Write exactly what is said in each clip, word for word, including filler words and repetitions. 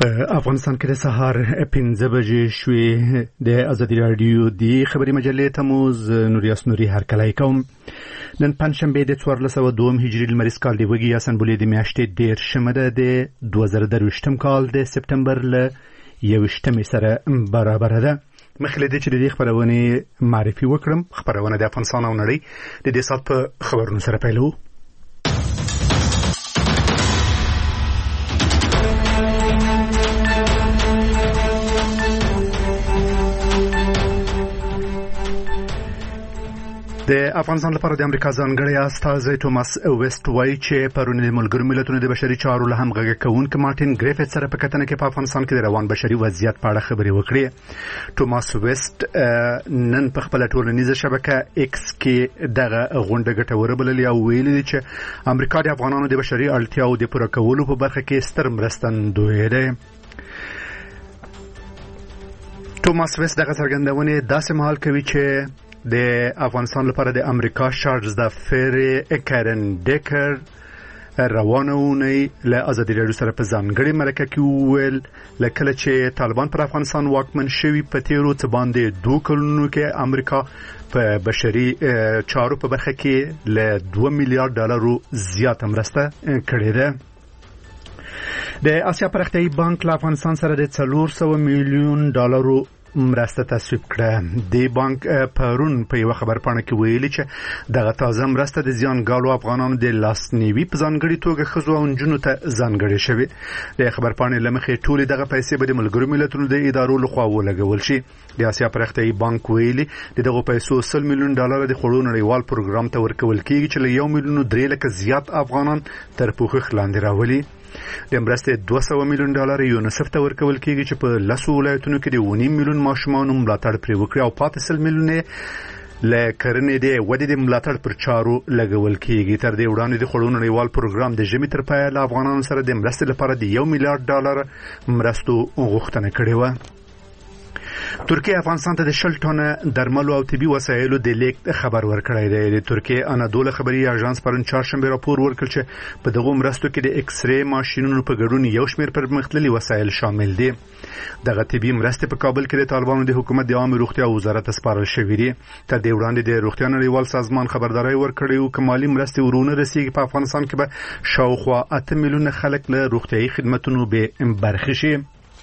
افغانستان کې د سهار پنځه بجې شوې. د ازادي رادیو د خبري مجلې تموز نوریاس نوري هرکلی کوم. نن پنځشنبه د څوارلس سوه دوه هجري لمریز کال د وږي اسنبولې د میاشتې دېرشمه ده د دوه زره درویشتم کال د سپتمبر له یویشتمې سره برابره ده. مخکې له دې چې د دې خپرونې معرفي وکړم، خپرونه د افغانستان او نړۍ د دې ساعت په خبرونو سره پیلوو. د افغانستان لپاره د امریکا ځانګړی استازی توماس ویسټ وایي چې پرون د ملګرو ملتونو د بشري چارو له همغږي کوونکي مارټین ګریفیث سره په کتنه کې په افغانستان کې د روان بشري وضعیت په اړه خبرې وکړې. توماس ویسټ نن په خپل ټولنیزه شبکه ایکس کې دغه غونډه ګټوره بللې او ویلي چې امریکا د افغانانو د بشري اړتیاو د پوره کولو په برخه کې ستر مرستندوی دی. توماس ویسټ دغه څرګندونې داسې مهال کوي چې د افغانستان لپاره د امریکا شارلز د فری کارن ډیکر روانه اونۍ له ازادي راډیو سره په ځانګړي مرکه کې وویل لکه چې طالبان پر افغانستان واکمن شوي په تیرو څه باندې دوه کلونو کې امریکا په بشري چارو په برخه کې له دوه میلیارډ ډالرو زیاته مرسته کړې ده. د آسیا پرختیایي بانک له افغانستان سره د څلور سوه میلیون ډالرو مرسته تصویب کړه. د بانک پرون په یو خبرپاڼه کې ویلي چې دغه تازه مرسته د زیانګالو افغانانو د لاسنیوي په ځانګړي توګه ښځو او نجونو ته ځانګړې شوې. د خبرپاڼې له مخې ټولې دغه پیسې به د ملګرو ملتونو د ادارو لخوا ولګول شي. د آسیا پرختیایي بانک ویلي د دغو پیسو سل میلیون ډالر د خوړو نړیوال پروګرام ته ورکول کیږي چې له یو میلیون درې لکه زیات افغانان تر پوښښ لاندې راولي. د مرستې دوه سوه میلیون ډالر یونیسف ته ورکول کیږي چې په لسو ولایتونو کې د اوه نیم میلیون ماشومانو ملاتړ پرې وکړي او پاتې سل میلیون له کرنې د ودې د ملاتړ پر چارو لګول کیږي. تر دې وړاندې د خوړو نړیوال پروګرام د ژمي تر پایه له افغانانو سره د مرستې لپاره د یو میلیارډ ډالر مرستو غوښتنه کړې وه. ترکیه افغانستان ته د شل ټنه درملو او طبي وسایلو د لیک خبر ورکړی دی. د ترکیه انادوله خبري اژانس پرون چهارشنبه راپور ورکړ چې په دغه مرستو کې د ایکس ری ماشینونو په ګډون یو شمېر پرمختللي وسایل شامل دي. دغه طبي مرستې په کابل کې د طالبانو د حکومت د عامه روغتیا وزارت سپارل شوې دي. تر دې وړاندې د روغتیا نړیوال سازمان خبرداري ورکړې او کمالي مرستې ورونه رسیږي په افغانستان کې به شاوخوا اته میلیونه خلک له روغتیايي خدماتو به برخه شي.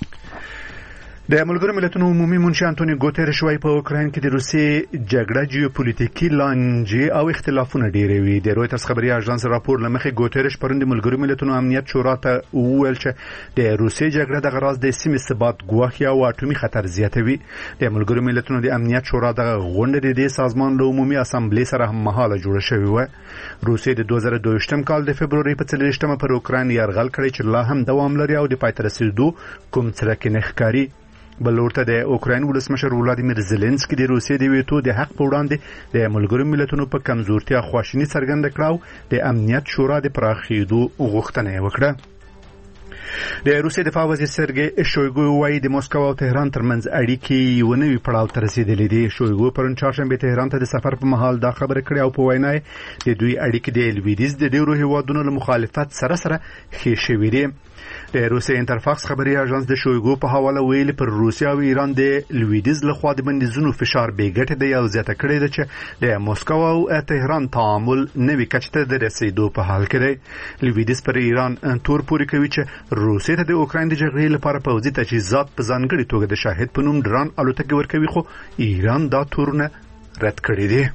د ملګرو ملتونو عمومي منشي انټونیو ګوتریش وايي په اوکراین کې د روسیې جګړه جیوپولیټیکي لانجې او اختلافونه ډېروي. د رویټرز خبري اژانس راپور له مخې ګوتریش پرون د ملګرو ملتونو امنیت شورا ته وویل چې د روسیې جګړه د غراض د سیمې ثبات ګواښي او اټومي خطر زیاتوي. د ملګرو ملتونو د امنیت شورا د غونډې د دې سازمان له عمومي اسامبلې سره هم مهاله جوړه شوې و. روسیې د دوه زره دویشتم کال د فبروري په څلوېښتمه پر اوکراین یرغل کړی چې لا هم دوام لري او د پای ته رسېدو کوم څرک نه ښکاري. بل ورته د اوکراین ولسمشر ولادیمیر زيلنسکي د روسیې د ویټو د حق په وړاندې د ملګرو ملتونو په کمزورتیا خواشیني څرګنده کړه او د امنیت شورا د پراخېدو غوښتنه وکړه. د روسیې دفاع وزیر سرګي شویګو وايي د موسکو او تهران ترمنځ اړیکې یو نوي پړاو ته رسیدلې دي. شویګو پرون چهارشنبه تهران ته د سفر په مهال دا خبره کړې او په وینا د دوی اړیکې د لویدیځ د ډیرو هیوادونو له مخالفت سره سره ښې شوې دي. د روسیې انټرفاکس خبري اژانس د شویګو په حواله ویلي پر روسیا او ایران د لویدیځ لخوا د بندیزونو فشار بیګټه دی او زیاته کړې ده چې د موسکو او تهران تعامل نوي کچ ته د رسیدو په حال کې دی. لویدیځ پر ایران تور پوري کوي چې روسیې ته د اوکراین د جګړې لپاره پوځي تجهیزات په ځانګړي توګه د شاهد په نوم ډرون الوتکې ورکوي، خو ایران دا تورونه رد کړي دي.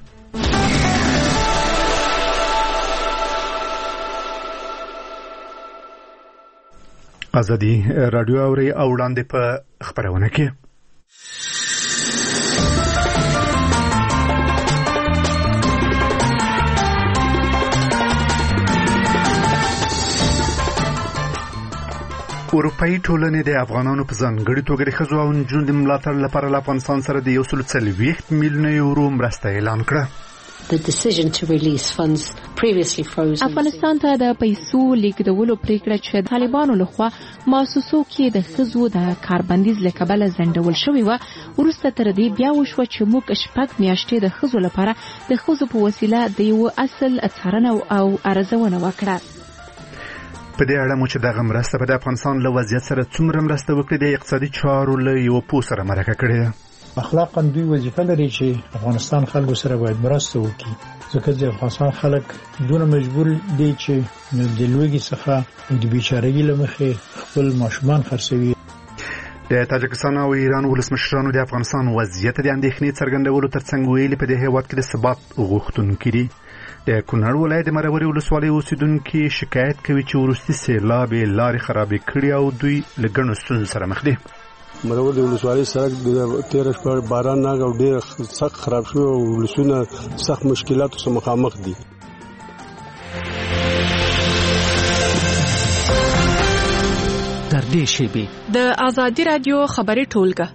ازادي رادیو اوري او وړاندې په خبرونه کې اروپایي ټولنې د افغانانو په ځانګړي توګه د ښځو او نجونو د ملاتړ لپاره له افغانستان سره د یو سل څلوېښت میلیونه یورو مرسته اعلان کړه. The decision to release funds previously frozen. افغانستان ته د پیسو لیږدولو پریکړه چې طالبانو لخوا مؤسسو کې د ښځو د کاربندیز له کبله ځنډول شوې وه، وروسته تر دې بیا وشوه چې موږ شپږ میاشتې د ښځو لپاره د ښځو په وسیله د یو اصل څارنه او ارزونه وکړه. په دې اړه مو چې دغه مرسته په افغانستان له وضعیت سره څومره مرسته وکړي د اقتصادي چارو له یو پوه سره مرکه کړې. اخلاقاً دوی وظیفه لري چې افغانستان خلکو سره باید مرسته وکړي، ځکه چې افغانستان خلک دونه مجبور دي چې د لوږې څخه د بیچارهګۍ له مخې خپل ماشومان خرڅوي. د تاجکستان او ایران ولسمشرانو د افغانستان وضعیت د اندېښنې څرګندولو ترڅنګ ویلي په دې هېواد کې د ثبات غوښتونکي دي. د کونړ ولایت د مروري ولسوالۍ اوسیدونکي شکایت کوي چې وروستي سیلاب یې لارې خرابې کړي او دوی له ګڼو ستونزو سره مخ دي. مروري ولسوالۍ سړک د تېره شپه باران نه او ډېر سخت خراب شوی او ولسونه سخت مشکلاتو سره مخامخ دي. در دې شیبې د آزادي رادیو خبري ټولګه.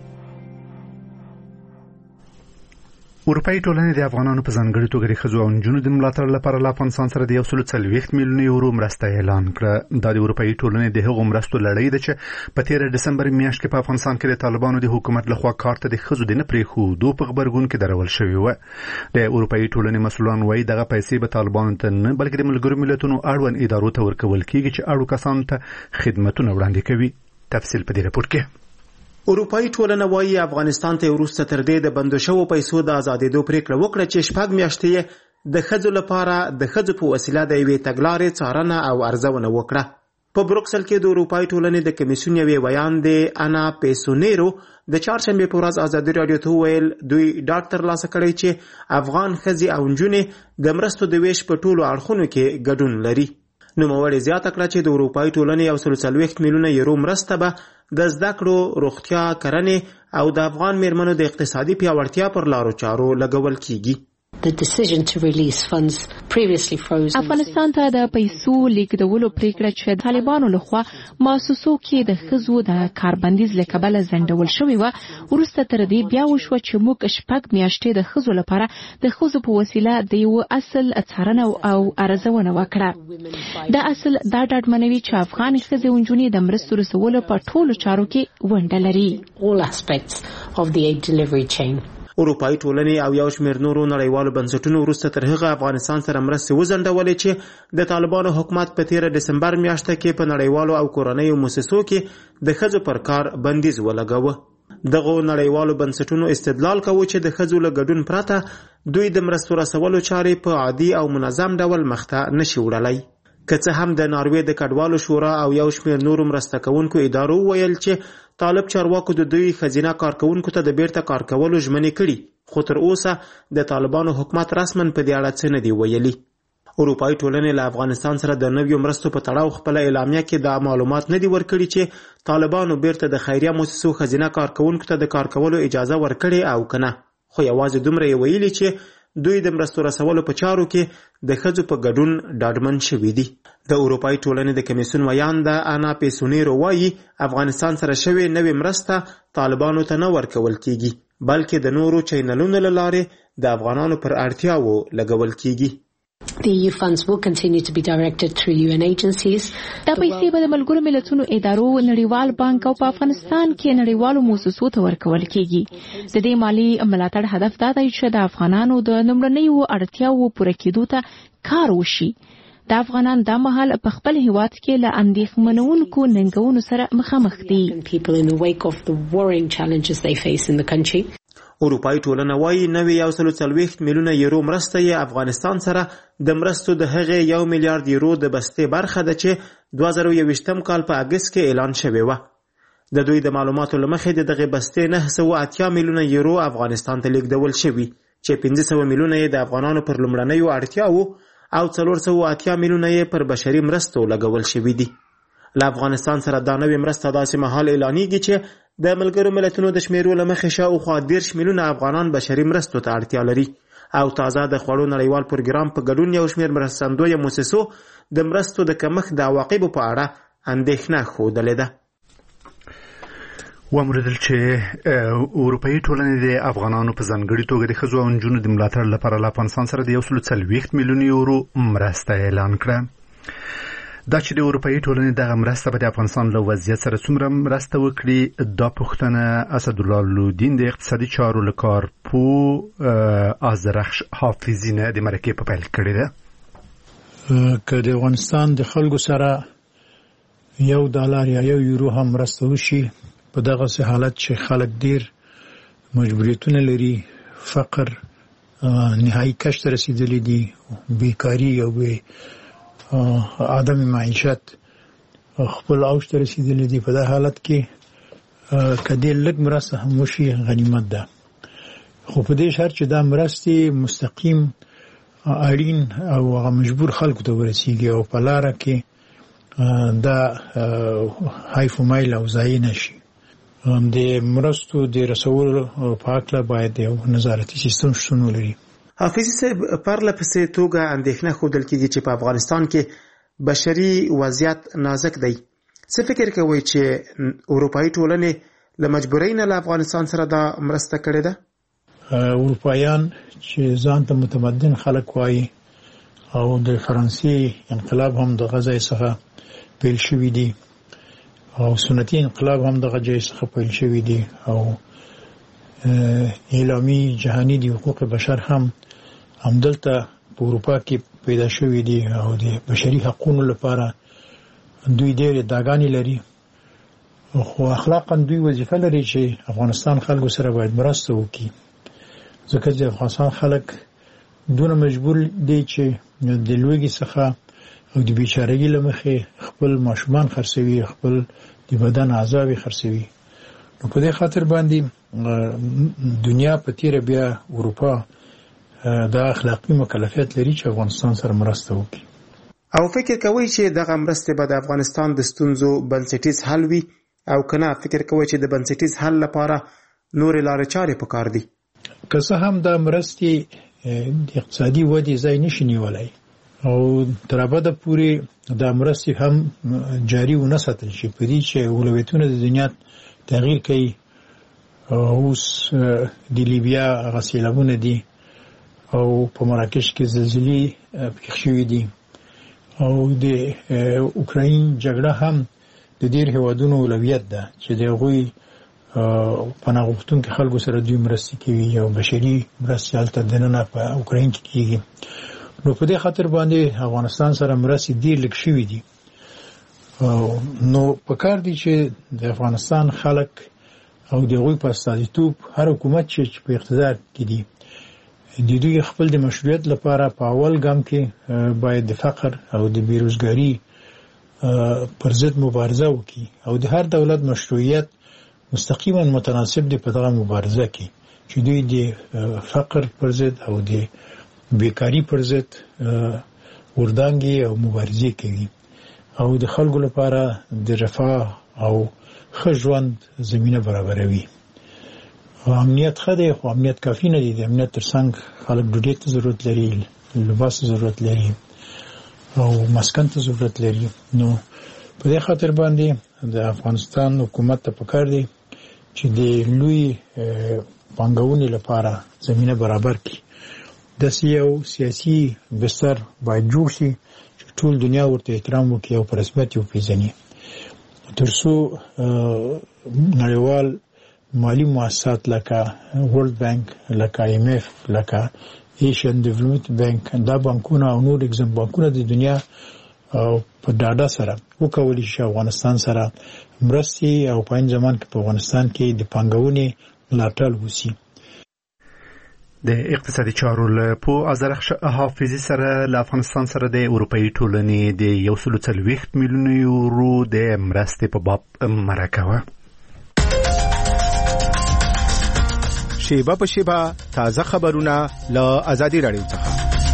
اروپایي ټولنې د افغانانو په ځانګړي توګه د ښځو او نجونو د ملاتړ لپاره له افغانستان سره د یو سل څلوېښت میلیونه یورو مرسته اعلان کړه. دا د اروپایي ټولنې د هغو مرستو لړۍ ده چې په تېره ډسمبر میاشت کې په افغانستان کې د طالبانو د حکومت لخوا کار ته د ښځو د نه پرېښودو په غبرګون کې درول شوې وه. د اروپایي ټولنې مسؤلان وایي دغه پیسې به طالبانو ته نه بلکې د ملګرو ملتونو اړوند ادارو ته ورکول کېږي چې اړو کسانو ته خدمتونه وړاندې کوي. تفصیل په دې راپور کې. اروپایي ټولنه وایي افغانستان ته وروسته تر دې د بندو شوو پیسو د آزادېدو پریکړه وکړه چې شپږ میاشتې یې د ښځو لپاره د ښځو په وسیله د یوې تګلارې څارنه او ارزونه وکړه. په بروکسل کې د اروپایي ټولنې د کمیسیون یوې ویان د انا پیسونیرو د چهارشنبې په ورځ ازادي راډیو ته وویل دوی ډاډ ترلاسه کړی چې افغان ښځې او نجونې د مرستو د ویش په ټولو اړخونو کې ګډون لري. نوموړې زیاته کړه چې د اروپایي ټولنې یو سل څلوېښت میلیونه یورو مرسته به د زده کړو، روغتیا، کرنې او د افغان میرمنو د اقتصادي پیاوړتیا پر لارو چارو لګول کیږي. The decision to release funds previously frozen. افغانستان ته د پیسو لیږدولو پریکړه چې طالبانو لخوا مؤسسو کې د ښځو د کاربندیز له کبله ځنډول شوې وه، وروسته تر دې بیا وشوه چې موږ شپږ میاشتې د ښځو لپاره د ښځو په وسیله د یو اصل څارنه او ارزونه وکړه. دا اصل دا ډاډمنوي چې افغان ښځې او نجونې د مرستو رسولو په ټولو چارو کې ونډه لري. All aspects of the aid delivery chain. اروپایي ټولنې او یو شمېر نورو نړیوالو بنسټونو وروسته تر هغه افغانستان سره مرستې وځنډولې چې د طالبانو حکومت په تېره ډسمبر میاشته کې په نړیوالو او کورنیو مؤسسو کې د ښځو پر کار بندیز ولګاوه. دغه نړیوالو بنسټونو استدلال کوي چې د ښځو له ګډون پرته دوی د مرستو رسولو چارې په عادي او منظم ډول مخته نشي وړلی. که څه هم د ناروې د کډوالو شورا او یو شمېر نورو مرسته کوونکو ادارو ویل چې طالب چارواکو د دوی ښځینه کارکوونکو ته د بیرته کار کولو ژمنې کړي، خو تر اوسه د طالبانو حکومت رسماً په دې اړه څه نه دي ویلي. اروپایي ټولنې له افغانستان سره د نویو مرستو په تړاو خپله اعلامیه کې دا معلومات نه دي ورکړي چې طالبانو بیرته د خیریه مؤسسو ښځینه کارکوونکو ته د کار کولو اجازه ورکړې او که نه، خو یوازې دومره یې ویلي چې دوی د مرستو رسولو په چارو کې د ښځو په ګډون ډاډمن شوي دي. د اروپایي ټولنې د کمیسیون ویان د انا پیسونیرو وایي افغانستان سره شوې نوې مرسته طالبانو ته نه ورکول کیږي، بلکې د نورو چینلونو له لارې د افغانانو پر اړتیاوو لګول کیږي. The E U funds will continue to be directed through U N agencies. دا پیسې به د ملګرو ملتونو ادارو، نړیوال بانک او په افغانستان کې نړیوالو مؤسسو ته ورکول کیږي. د دې مالی ملاتړ هدف دا دی چې د افغانانو د لومړنیو اړتیاوو پوره کېدو ته کار وشي. د افغانان دا مهال په خپل هیواد کې له اندېښمنونکو ننګونو سره مخامخ دي. People in the wake of the worrying challenges they face in the country. اروپایي ټولنه وایي نوې یو سل څلوېښت میلیونه یورو مرسته یې افغانستان سره د مرستو د هغې یو میلیارډ یورو د بستې برخه ده چې دوه زره یوویشتم کال په اګست کې اعلان شوې وه. د دوی د معلوماتو له مخې د دغې بستې نهه سوه اتیا میلیونه یورو افغانستان ته لیږدول شوي چې پنځه سوه میلیونه یې د افغانانو پر لومړنیو اړتیاوو او څلور سوه اتیا میلیونه یې پر بشري مرستو لګول شوي دي. له افغانستان سره دا نوې مرسته داسې مهال اعلانېږي چې د ملګرو ملتونو د شمیرو له مخې شاوخوا دېرش میلیونه افغانان بشري مرستو ته اړتیا لري او تازه د خوړو نړیوال پروګرام په ګډون یو شمېر مرستندویه مؤسسو د مرستو د کمښت د عواقبو په اړه اندېښنه ښودلې ده. وموردل چې اروپایي ټولنې د افغانانو په ځانګړي توګه د ښځو او نجونو د ملاتړ لپاره له افغانستان سره د یو سل څلوېښت میلیونه یورو مرسته اعلان کړه. دا چې د اروپایي ټولنې دغه مرسته به د افغانستان له وضعیت سره څومره مرسته وکړي، دا پوښتنه اسدالله لودین د اقتصادي چارو له کارپوه آذرخش حافظي نه د مرکې په پیل کړې ده. که د افغانستان د خلکو سره یو ډالر یا یو یورو هم مرسته وشي په دغه حالت چې خلک ډیر مجبوریتونه لري، فقر نهایی کش ته رسیدلی دي، بیکاری او به عدم معیشت خپل اوج ته رسیدلی دي. په دغه حالت کې کدی لږ مرسته هم وشي غنیمت ده، خو په دې شرط چې دا مرستې مستقیم اړین او هغه مجبور خلکو ته ورسیږي او په لاره کې دا حیف و میل او ضایع نشي. د مرستو د رسولو په اړه باید یو نظارتي سیستم شتون ولري. حافظ صاحب، پرله پسې توګه اندېښنه ښودل کېږي چې په افغانستان کې بشري وضعیت نازک دی. څه فکر کوئ چې اروپایي ټولنې له مجبورۍ نه له افغانستان سره دا مرسته کړې ده؟ اروپایان چې ځان ته متمدن خلک وایي او د فرانسې انقلاب هم د غزا څخه پیل شوی دی او سنتي انقلاب هم دغه ځای څخه پیل شوی دی او اعلامی جهانی دی حقوق بشر هم همدلته په اروپا کې پیدا شوی دی او د بشري حقوقو لپاره دوی ډېر داګانی لري، خو اخلاقا دوی وظیفه لري چې افغانستان خلکو سره باید مرسته وکړي، ځکه چې افغانستان خلک دونه مجبور دي چې د لوږې څخه او د بیچارهګۍ له مخې خپل ماشومان خرڅوي، خپل د بدن اعضا یې خرڅوي. نو په دې خاطر باندې دنیا په تیره بیا اروپا دا اخلاقي مکلفیت لري چې افغانستان سره مرسته وکړي. او فکر کوئ چې دغه مرستې به د افغانستان د ستونزو بنسټیز حل وي او کنه فکر کوئ چې د بنسټیز حل لپاره نورې لارې چارې پکار دي؟ که څه هم دا مرستې د اقتصادي ودې ځای نشي نیولی او تر ابده پورې دا مرستې هم جاري ونه ساتل شي، په دې چې اولویتونه د دنیا تغییر کوي. اوس د لیبیا هغه سیلابونه دي او په مراکش کې زلزلې پېښ شوي دي او د اوکراین جګړه هم د ډېر هېوادونو اولویت ده چې د هغوی پناه غوښتونکو خلکو سره دوی مرستې کوي او بشري مرستې هلته دننه په اوکراین کې کېږي. نو په دې خاطر باندې افغانستان سره مرستې ډېر لږ شوي دي. نو پکار دي چې د افغانستان خلک او د هغوی په استازیتوب هر حکومت چې په اقتدار کې دي د دوی خپل د مشروعیت لپاره په اول ګام کې باید د فقر او د بیروزګاري پر ضد مبارزه وکړي او د هر دولت مشروعیت مستقیما متناسب دی په دغه مبارزه کې چې دوی د فقر پر ضد او د بیکاری پر ضد وردانګي او مبارزه کوي او د خلکو لپاره د رفاه او ښه ژوند زمینه برابروي. امنیت ښه دی خو امنیت کافي نه دی. د امنیت ترڅنګ خلک ډوډۍ ته ضرورت لري، لباس ته ضرورت لري او مسکن ته ضرورت لري. نو په دې خاطر باندې د افغانستان حکومت ته پکار دی چې د لوی پانګونې لپاره زمینه برابر کړي. داسې یو سیاسي بستر باید جوړ شي چې ټول دنیا ورته احترام وکړي او په رسمیت یې وپېژني، تر څو نړیوال مالی مؤسسات لکه ورلد بانک، لکه آی ایم اف، لکه ایشین ډیولپمنٹ بانک، دا بانکونه او نور اګزم بانکونه د دنیا په ډاډه سره وکولی شي افغانستان سره مرستې او په این زمان کې په افغانستان کې د پانګونې ملاتړ وشي. د اقتصادي چارو له په ازرخ حافظي سره له افغانستان سره د اروپאי ټولنې د یو سل څلوېښت میلیون یورو د مرستې په باب مرکه. شیبه په شیبه تازه خبرونه له ازادي رادیو څخه.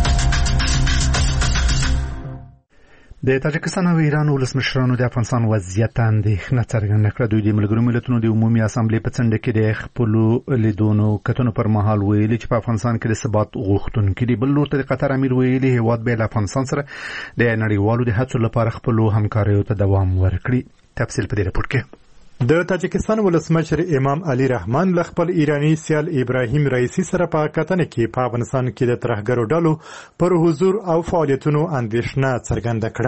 د تاجکستان او ایران ولسمشرانو د افغانستان وضعیت اندېښنه څرګنده کړه. دوی د ملګرو ملتونو د عمومي اسامبلې په څنډه کې د خپلو لیدونو کتنو پر مهال ویلي چې په افغانستان کې د ثبات غوښتونکي دي. بل لور ته د قطر امیر ویلي هیواد به له افغانستان سره د نړیوالو د هڅو لپاره خپلو همکاریو ته دوام ورکړي. تفصیل په دې راپور کې. د تاجکستان ولسمشر امام علي رحمان له خپل ایرانی سیال ابراهیم رئیسی سره په کتنه کې په افغانستان کې د ترهګرو ډلو پر حضور او فعالیتونو اندېښنه څرګنده کړه.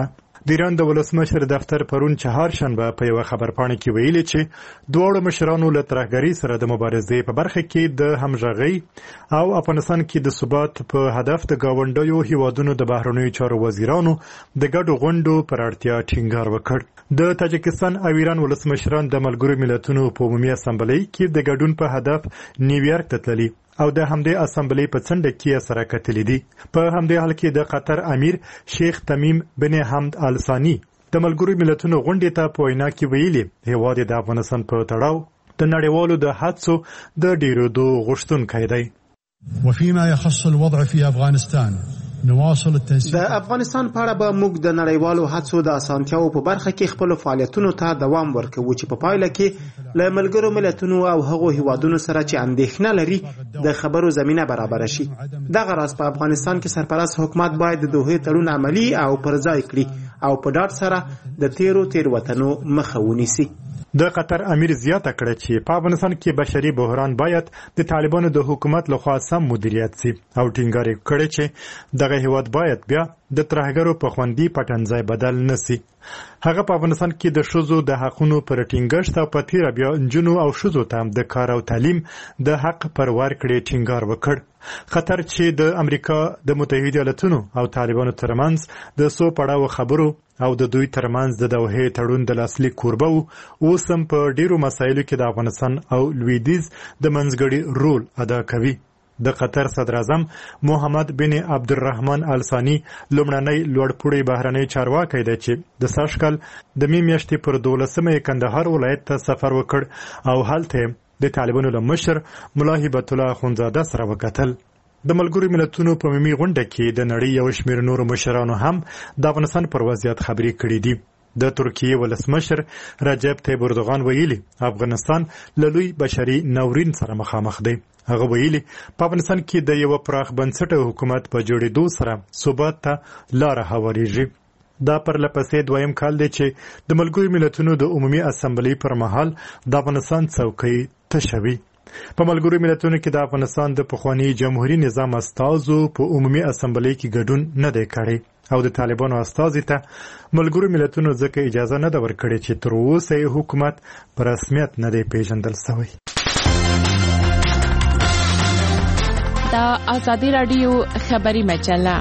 د ایران د ولسمشر دفتر پرون چهارشنبه په یو خبرپاڼه کې ویلي چې دواړو مشرانو له ترهګرۍ سره د مبارزې په برخه کې د همغږۍ او افغانستان کې د ثبات په هدف د گاونډیو هیوادونو د بهرنیو چارو وزیرانو د ګډو غونډو پر اړتیا ټینګار وکړ. د تاجکستان او ایران ولسمشران د ملګرو ملتونو په عمومي اسامبلۍ کې د ګډون په هدف نیویارک ته تللي او د همدې اسامبلۍ په څنډه کې سره کتلې دي. په همدې حال کې د قطر امیر شیخ تمیم بن حمد آل ثانی د ملګرو ملتونو غونډې ته په وینا کې ویلي هیواد د افغانستان په تړاو د نړیوالو د حادثو د ډیرېدو غوښتونکی دی. وفيما يخص الوضع في افغانستان نواصل التنسيق. د افغانستان په اړه به موږ د نړیوالو حادثو د اسانتیاو په برخه کې خپل فعالیتونو ته دوام ورکوو چې په پایله کې له ملګرو ملتونو او هغو هیوادونو سره چې اندېښنه لري د خبرو زمینه برابر شي. دغه راز په افغانستان کې سرپرست حکومت باید د دوه تړون عملی او پرځای کړي او په ډاډ سره د تیرو تیروتنو مخه ونیسي. د قطر امیر زیاته کړه چې په افغانستان کې بشري بحران باید د طالبانو د حکومت لخوا سم مدیریت شي او ټینګار کړي چې دغه هیواد باید بیا د ترهګرو په خوندي پټنځای بدل نشي. هغه په افغانستان کې د شوزو د حقونو پر ټینګښت او په تیر بیا انجنونو او شوزو ته د کار او تعلیم د حق پر ورکړې ټینګار وکړ. خطر چې د امریکا د متحده ایالاتونو او طالبانو ترمنځ د سو پړاو خبرو او د دوی ترمنځ د دوحې تړون د لاسلیک کوربه وو اوس هم په ډیرو مسایلو کې د افغانستان او لویدیځ د منځګړي رول ادا کوي. د قطر صدر اعظم محمد بن عبدالرحمن آل ثانی لومړنی لوړپوړی بهرنی چارواکی دی چې د سږ کال د مې میاشتې پر دولسمه کندهار ولایت ته سفر وکړ او هلته د طالبانو له مشر ملا هبت الله اخوندزاده سره وکتل. د ملګرو ملتونو په عمومي غونډه کې د نړۍ یو شمېر نورو مشرانو هم د افغانستان پر وضعیت خبرې کړې دي. د ترکیې ولسمشر رجب طیب اردوغان ویلي افغانستان له لوی بشري ناورین سره مخامخ دی. هغه ویلي په افغانستان کې د یو پراخ بنسټه حکومت په جوړېدو سره ثبات ته لاره هواریږي. دا پر لپسې دویم کال دی چې د ملګرو ملتونو د عمومي اسامبلۍ پر مهال د افغانستان څوکۍ تشوي. په ملګرو ملتونو کې د افغانستان د پخوانی جمهوریت نظام استازو په عمومي اسامبلۍ کې ګډون نه دی کړی او د طالبانو استازي ته ملګرو ملتونو ځکه اجازه نه ده ورکړې چې تر اوسه یې حکومت په رسمیت نه دی پیژندل شوی. دا آزادی رادیو خبری مجله.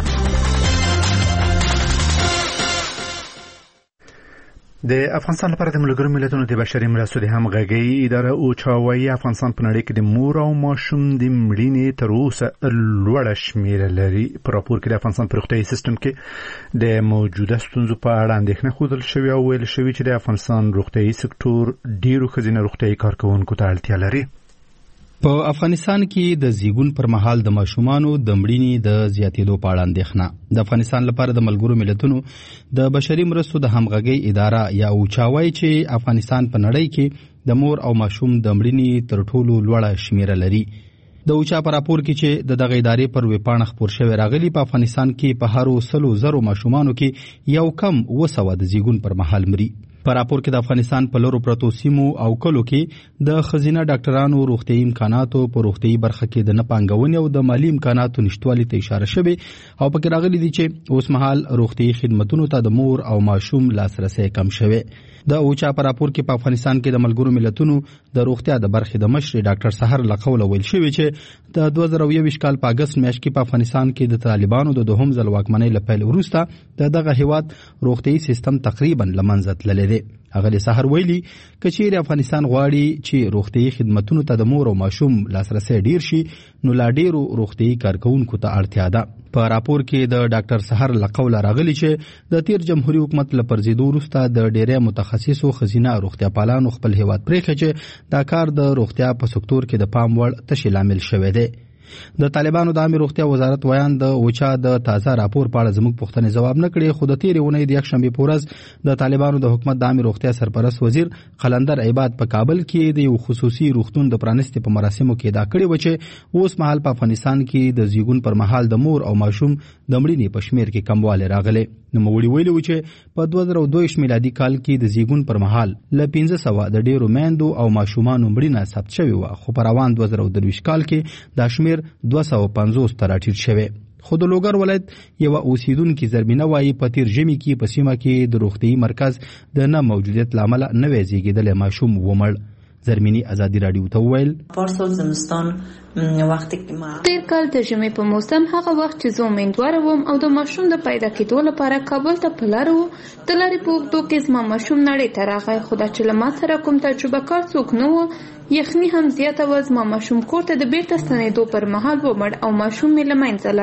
د افغانستان لپاره د ملګرو ملتونو د بشري مرستو د همغږۍ اداره اوچا وايي افغانستان په نړۍ کې د مور او ماشوم د مړینې تر اوسه لوړه شمیره لري. په راپور کې د افغانستان په روغتیايي سیستم کې د موجوده ستونزو په اړه اندېښنه ښودل شوې او ویل شوي چې د افغانستان روغتیايي سکتور ډیرو ښځینه روغتیايي کارکوونکو ته اړتیا لري. په افغانستان کې د زیږون پر مهال د ماشومانو د مړینې د زیاتېدو په اړه اندېښنه. د افغانستان لپاره د ملګرو ملتونو د بشري مرستو د همغږۍ اداره یا اوچا وايي چې افغانستان په نړۍ کې د مور او ماشوم د مړینې تر ټولو لوړه شمیره لري. د اوچا په راپور کې چې د دغه ادارې پر ویبپاڼه خپور شوی راغلی په افغانستان کې په هرو سلو زرو ماشومانو کې یو کم اوه سوه د زیږون پر مهال مري. په راپور کې د افغانستان په لورو پرتو سیمو او کلو کې د ښځینه ډاکټرانو روغتیايي امکاناتو په روغتیايي برخه کې د نه پانګونې او د مالي امکاناتو نشتوالي ته اشاره شوې او پکې راغلي دي چې اوس مهال روغتیايي خدماتونو ته د مور او ماشوم لاسرسي کم شوی. د اوچا په راپور کې په افغانستان کې د ملګرو ملتونو د روغتیا د برخې د مشر ډاکټر سحر لقوله ویل شوی چې د دوه زره یوویشت کال په اگست میاشت کې په افغانستان کې د طالبانو د دوهم ځل واکمنۍ له پیل وروسته د دغه هیواد روغتیايي سیستم تقریبا له منځه تللی دی. هغه سحر ویلي کچېر افغانستان غواړي چې روغتیايي خدماتونو ته د مور او ماشوم لاسرسي ډیر شي نو لا ډیرو روغتیايي کارکوونکو ته اړتیا ده. په راپور کې د ډاکټر سحر لقوله راغلی چې د تیر جمهوریت حکومت له پرځېدو وروسته د ډېرې متخصصو ښځینه روغتیا پالانو خپل هیواد پرېښی چې دا کار د روغتیا په سکتور کې د پام وړ تشې لامل شوی دی. د طالبانو د عامه روغتیا وزارت ویان د اوچا د تازه راپور په اړه زموږ پوښتنې ځواب نه کړي خو د تیرې اونۍ د یکشنبې په ورځ د طالبانو د حکومت د عامه روغتیا سرپرست وزیر قلندر عباد په کابل کې د یو خصوصي روغتون د پرانستې په مراسمو کې دا کړي و چې اوس مهال په افغانستان کې د زیږون پر مهال د مور او ماشوم د مړینې په شمیر کې کموالی راغلی. نوموړي ویلي و چې په دوه زره دوه ویشت میلادي کال کې د زیږون پر مهال له پنځه سوه د ډیرو میندو او ماشومانو مړینه ثبت شوې وه خو په روان دوه زره درویشت کال کې دا شمیر دوه سوه پنځوس ته راټیټ شوی. خو د لوګر ولایت یو اوسیدونکو زرمینه وایي په تیر ژمي کې په سیمه کې د روغتي مرکز د نه موجودیت لامل نه وی زیږیدل ماشوم ومړ. زرمینی ازادي رادیو ته ویل پارسال زمستان وقتی که ما تیر کال د ژمي په موسم هغه وخت چې زه امیندواره وم او د ماشوم د پیدا کېدو لپاره کابل ته په لاره وو، د لارې په اوږدو کې زما ماشوم نړۍ ته راغی، خو دا چې له ما سره کوم تجربه کار څوک نه و، یخني هم زیاته وه. زما ماشوم کور ته د بیرته ستنېدو پر مهال ومړ او ماشوم مې له منځه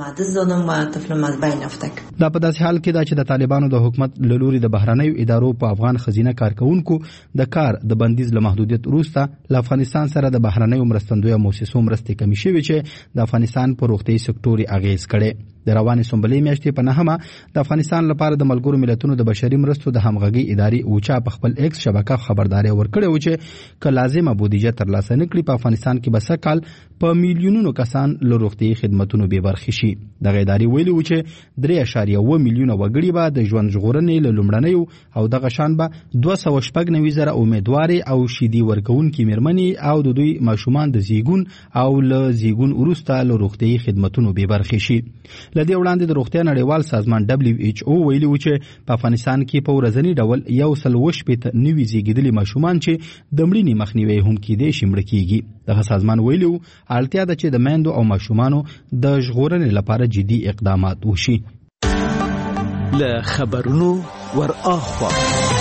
لاړو. دا په داسې حال کې دا چې د طالبانو د حکومت له لوري د بهرنیو ادارو په افغان خزینه کارکونکو د کار د بندیز له محدودیت وروسته له افغانستان سره د بهرنیو مرستندویه مؤسسو مرستې کمې شوې چې د افغانستان په روغتي سکتور اغیز کړي. د روانې سنبلې میاشتې په نهمه د افغانستان لپاره د ملګرو ملتونو د بشري مرستو د همغږي ادارې اوچا په خپل ایکس شبکه خبرداري ورکړې و چې که لازمه بودیجه ترلاسه نکړي په افغانستان کې به سږ کال په میلیونونو کسان له روغتي خدماتونو بې برخې شي. دغه ادارې ویلي و چې درې اعشاریه اوه میلیونه وګړي به د ژوند ژغورنې له لومړنیو او دغه شان به دوه سوه شپږ نوي زره امیدوارې او شیدې ورکوونکې میرمنې او د دوی ماشومان د زیږون او له زیږون وروسته له روغتي خدماتونو بې برخې شي. لدې وړاندې د روغتیا نړیوال سازمان دبليو ایچ او ویلي و چې په افغانستان کې په ورځني ډول یو سل اوه شپېته نوي زیږیدلي ماشومان چې د مړینې مخنیوی هم کیدای شي مړه کیږي. دغه سازمان ویلي و اړتیا ده چې د میندو او ماشومانو د ژغورنې لپاره جدي اقدامات وشي. له خبرونو ور اخوا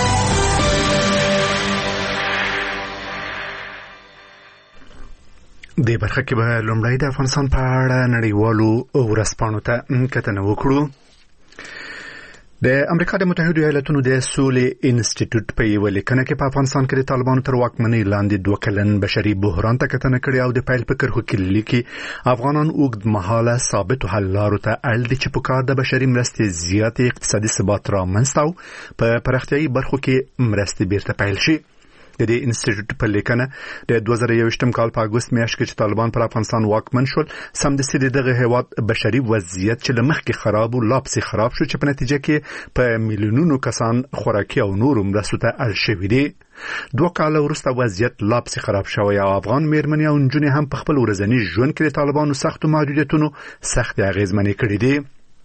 د برخه کې به لومړی د افغانستان په اړه نړیوالو ورځپاڼو ته کتنه وکړو. د امریکا د متحده ایالاتونو د سولې انسټیټیوټ په یوه لیکنه کې په افغانستان کې د طالبانو تر واکمنۍ لاندې دوه کلن بشري بحران ته کتنه کړې او د پیل په کرښو کې لیکي افغانان اوږد مهاله ثابتو حل لارو ته اړ دي چې په کار د بشري مرستې زیاتې اقتصادي ثبات رامنځته او په پراختیایي برخو کې مرستې بیرته پیل شي. د دې انسټیټیوټ په لیکنه د دوه زره یوویشتم کال په اګوست میاشت کې چې طالبان پر افغانستان واکمن شول، سمدستي دغه هیواد بشري وضعیت چې له مخکې خراب او لا پسې خراب شو، چې په نتیجه کې په میلیونونو کسان خوراکي او نورو مرستو ته اړ شوي دي. دوه کاله وروسته وضعیت لا پسې خراب شوی او افغان میرمنې او نجونې هم په خپل ورځني ژوند کې د طالبانو سختو محدودیتونو سختې اغېزمنې کړي دي.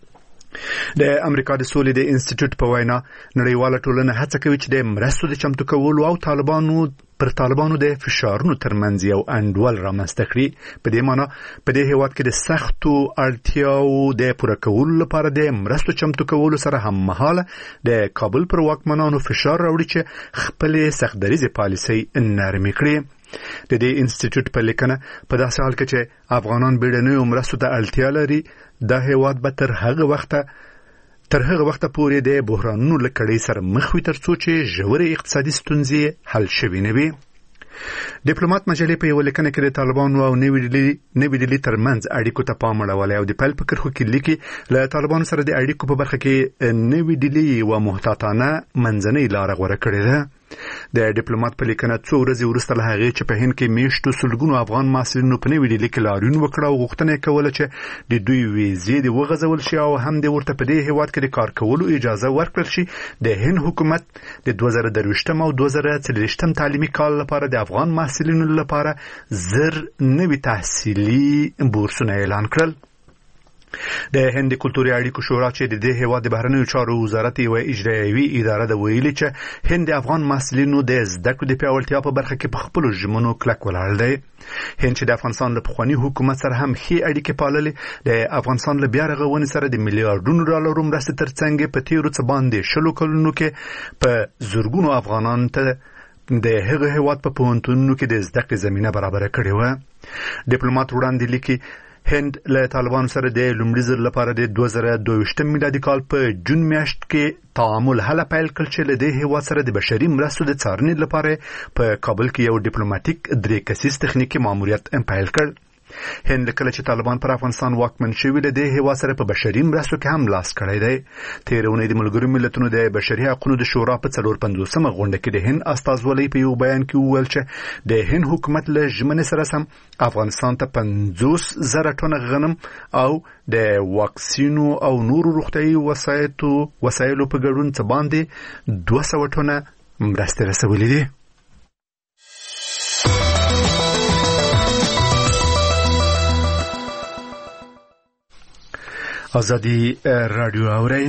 د امریکا د سولې د انسټیټیوټ په وینا نړیواله ټولنه هڅه کوي چې د مرستو د چمتو کولو او طالبانو پر طالبانو د فشارونو ترمنځ یو انډول رامنځته کړي. په دې معنی په دې هیواد کې د سختو اړتیاو د پوره کولو لپاره د مرستو چمتو کولو سره هم مهاله د کابل پر واکمنانو فشار راوړي چې خپلې سختدریزې پالیسۍ نرمې کړي. د دې انسټیټیوټ په لیکنه په داسې حال کې چې افغانان بیړنیو مرستو ته اړتیا لري، دا هیواد به تر هغه وخته تر هغه وخته پورې د بحرانونو له کړۍ سره مخ وي تر څو چې ژورې اقتصادي ستونزې حل شوي نه وي. ډیپلوماټ مجلې په یو لیکنه کې د طالبانو او نوې ډلې نوې ډلې ترمنځ اړیکو ته پام اړولی او د پیل په کرښو کې لیکي له طالبانو سره د اړیکو په برخه کې نوې ډلې یوه محتاطانه منځنۍ لاره غوره کړې ده. د ډیپلوماټ په لیکنه څو ورځې وروسته له هغې چې په هند کې میشتو سلګونو افغان محصلینو په نوې ډلې کې لاریون وکړ او غوښتنه یې کوله چې د دوی ویزې دې وغځول شي او هم د ورته په دې هیواد کې د کار کولو اجازه ورکړل شي. د هند حکومت د دوه زره درویشتم او دوه زره څلوېښتم تعلیمي کال لپاره د افغان محصلینو لپاره زر نوي تحصیلي بورسونه اعلان کړل. د هند کلتوري اړیکو شورا چې د دې هیواد د بهرنیو چارو وزارت یو اجرایوي اداره د ویلي چې هند د افغان محصلینو د زده کړو د پیاوړتیا په برخه کې په خپلو ژمنو کلک ولاړ دی. هند چې د افغانستان له پخواني حکومت سره هم ښې اړیکې پاللې، د افغانستان له بیا رغونې سره د میلیارډونو ډالرو مرستې ترڅنګ په تیرو څه باندې شلو کلونو کې په زرګونو افغانان ته د هغه هیواد په پوهنتونونو کې د زده کړې زمینه برابره کړې وه. ډیپلوماټ وړاندې لیکي هند له طالبانو سره د لومړي ځل لپاره د دوه زره دوه میلادي کال په جون میاشت کې تعامل هله پیل کړ چې له دې هیواد سره د بشري مرستو د څارنې لپاره په کابل کې یو ډیپلوماټیک درې کسیز تخنیکي ماموریت پیل کړ. هند کله چې طالبان پر افغانستان واکمن شوي له دې هیواد سره په بشري مرستو کې هم لاس کړی دی. تېره اونۍ د ملګرو ملتونو د بشري حقونو د شورا په څلور پنځوسمه غونډه کې د هند استازولۍ په یو بیان کې وویل چې د هند حکومت له ژمنې سره سم افغانستان ته پنځوس زره ټنه غنم او د واکسینو او نورو روغتیایي وسایطو وسایلو په ګډون څه باندې دوه سوه ټنه مرستې رسولې دي. ازادي رادیو اورئ.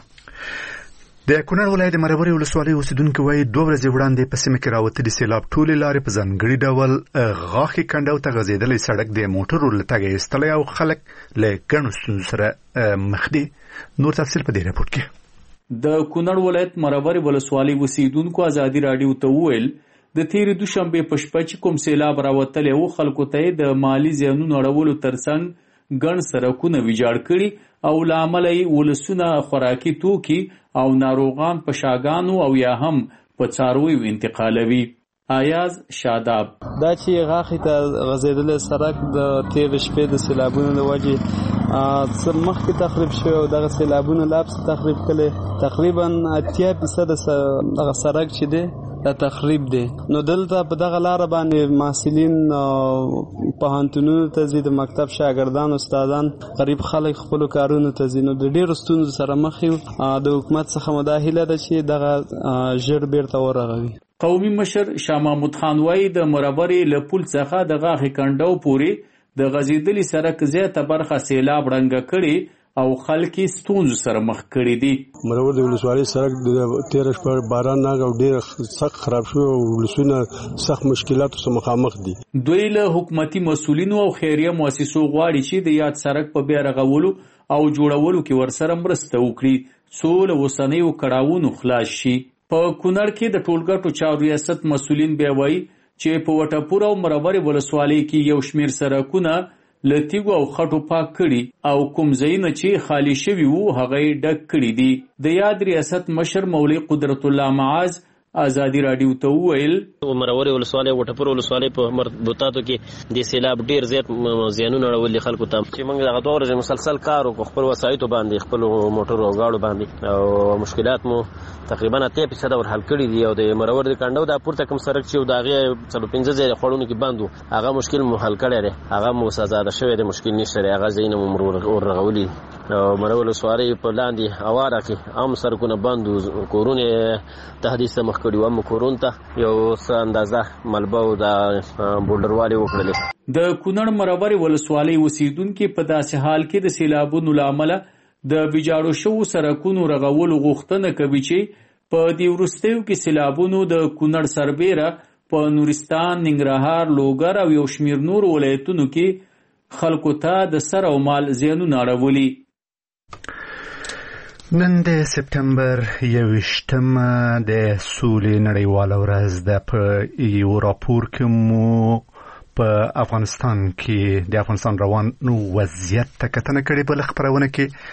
د کونړ ولایت مروري ولسوالۍ اوسیدونکو وایي دوه ورځې وړاندې په سیمه کې راوتلي سیلاب ټولې لارې په ځانګړي ډول غاښې کنډو ته غځېدلی سړک د موټرو له تګه ایستلی او خلک له ګڼو ستونزو سره مخ دي. نور تفصیل په دې راپورټ کې. د کونړ ولایت مروري ولسوالۍ اوسیدونکو ازادي رادیو ته وویل د تیرې دوشنبې په شپه چې کوم سیلاب راوتلی و خلکو ته د مالي زیانونو اړولو ترڅنګ ګڼ سړکونه ویجاړ کړي او له امله یې ولسونه خوراکي توکي او ناروغان په شاګانو او یا هم په څارویو انتقالوي. ایاز شاداب دا چې غاښې ته غځېدلی سړک د تېرې شپې د سیلابونو له وجې څه مخکې تخریب شوی او دغه سیلابونو لا پسې تخریب کړی. تقریبا اتیا فیصده دغه سړک چې دی دا تخریب دی. نو دلته په دغه لاره باندې محصلین پوهنتونونو ته ځي، د مکتب شاګردان استادان غریب خلک خپلو کارونو ته ځي. نو د ډېرو ستونزو سره مخ یو. د حکومت څخه مو دا هیله ده چې دغه ژر بیرته ورغوي. قومي مشر شاه محمود خان وایي د مرورې له پل څخه د غاښې کنډو پورې د غځېدلي سړک زیاته برخه سیلاب ړنګه کړي او خلک ستونزو سره مخ کړي دي. مرور د ولسوالۍ سړک د تېره شپه باران ناګ او ډېر سخت خراب شوی او ولسونه سخت مشکلاتو سره مخامخ دي. دوی له حکومتي مسؤلینو او خیریه مؤسسو غواړي چې د یاد سړک په بیا رغولو او جوړولو کې ورسره مرسته وکړي څو له اوسنیو کړاوونو خلاص شي. په کونړ کې د ټولګټو چارو ریاست مسؤلین بیا وایي چې په وټپور او مرورې ولسوالۍ کې یو شمېر سړکونه له تیږو او خټو پاک کړي او کوم ځایونه چې خالي شوي وو هغه یې ډک کړي دي. د یاد ریاست مشر مولوي قدرت الله معاذ ازادي رادیو ته وویل مرورې ولسوالۍ وټپور ولسوالۍ په مربوطاتو کې د سیلاب ډېر زیات زیانونه اړولي خلکو ته چې موږ دغه دوه ورځې مسلسل کار وکړو خپل وسایطو باندې خپلو موټرو او ګاړو باندې او مشکلات مو تقریبا اتیا فیصده ور حل کړي دي. او د مرور د کنډو دا پورته کوم سړک چې د هغې څلور پنځه ځایه خوړونو کې بند و هغه مشکل مو حل کړی دی، هغه مو سزاده شوی دی، مشکل نشته دی، هغه ځایونه مو وررغولي. مرور ولسوالۍ په لاندې هواره کې عام سړکونه بند و، کورونه تحدیث ته مخ کړي و، هم کورونو ته یو څه اندازه ملبه او د بولډروالې وکړلې. د کونړ مرورې ولسوالۍ اوسیدونکي په داسې حال کې د سیلابونو له امله د ویجاړو شوو سړکونو رغولو غوښتنه کوي چې په دې وروستیو کې سیلابونو د کونړ سربیره په نورستان، ننګرهار، لوګر او یو شمېر نورو ولایتونو کې خلکو ته د سر او مال زیانونه اړولي. نن د سپتمبر یوویشتمه د سولې نړیواله ورځ ده. په یو راپور کې مو په افغانستان کې د افغانستان روان وضعیت ته کتنه کړې. بل خبرونه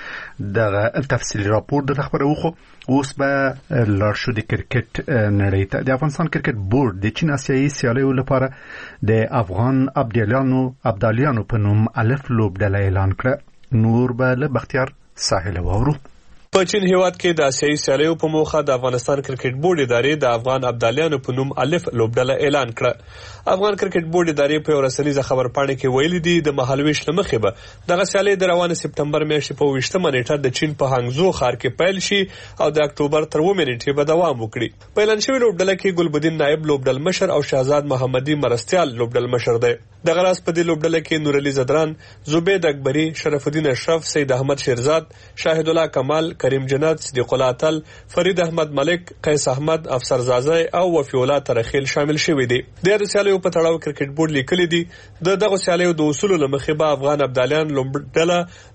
کې دغه تفصیلي راپور د خبرو خو اوس به لاړ شو د کرکټ نړۍ ته. د افغانستان کرکټ بورډ د چین آسیایي سیالیو لپاره د افغان ابدالیانو ابدالیانو په نوم الف لوبډله اعلان کړه. نور به له بختیار ساحل وورو. په چین هیواد کې د آسیایي سیالیو په موخه د افغانستان کرکټ بورډ ادارې د افغان ابدالیانو په نوم الف لوبډله اعلان کړه. افغان کرکټ بورډ ادارې په ورسنیزه خبرپاڼه کې ویلي دي د مهالويش لمخې به دغه سیالي د روانه سپتمبر میاشتې په ویشتمه نیټه د چین په هانګزو ښار کې پیل شي او د اکتوبر تر اوومې نیټې به دوام وکړي. په اعلان شوی لوبډله کې ګلبدین نائب لوبډل مشر او شهزاد محمدي مرستيال لوبډل مشر دی. دغه راز په دې لوبډله کې نور علي زدران، زبید اکبری، شرف الدین اشرف، سید احمد شیرزاد، شاهد الله کمال، کریم جنت، صدیق الله اتل، فرید احمد ملک، قیس احمد، افسر زازی او وفی الله ترخیل شامل شوي دي. د سیالیو په تړاو کرکټ بورډ لیکلي دي د دغه سیالیو د اصولو لمخې به افغان ابدالیان لوبډله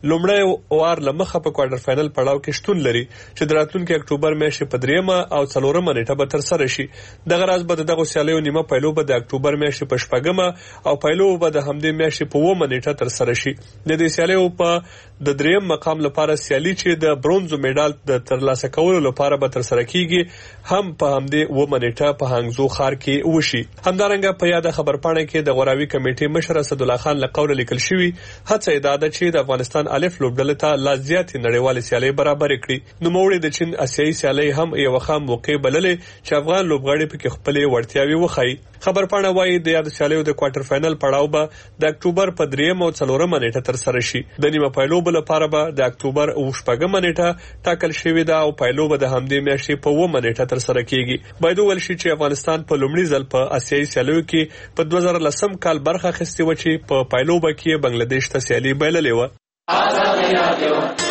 لومړی وار لمخه په کوارټر فائنل پړاو کې شتون لري چې د راتلونکي اکتوبر میاشتې په دریمه او څلورمه نیټه به تر سره شي. دغه راز به دغه سیالیو نیمه پایلو به د اکتوبر میاشتې په شپږمه او پایلو به د همدې میاشتې په اوومه نیټه تر سره شي. د دې سیالیو په د دریم مقام لپاره سیالي چې د برونز میډال د ترلاسه کولو لپاره به تر سره کیږي هم په همدې اوومه نیټه په هانګزو ښار کې وشي. همدارنګه په یاد خبرپاڼه کې د غوراوي کمیټې مشر اسد الله خان له قوله لیکل شوی هڅه یې دا ده چې د افغانستان الف لوبډله ته لا زیاتې نړیوالې سیالۍ برابرې کړي. نوموړي د چین آسیایي سیالۍ هم یو ښه موقع بللې چې افغان لوبغاړي پکې خپلې وړتیاوې وښایي. خبرپاڼه وایي د یاد سیالیو د کوارټر فائنل پړاو به د اکتوبر په دریم او څلورمه نیټه تر سره شي. د نیمه پایلو بل لپاره به د اکتوبر او شپږمه نیټه ټاکل شوې ده او پایلو به د همدې میاشتې په اوومه نیټه تر سره کیږي. باید وویل شي چې افغانستان په لومړي ځل په آسیایي سیالیو کې په دوه زره لسم کال برخه اخیستې وه چې په پایلو به کې بنگلاديش ته سیالي بایللې وه.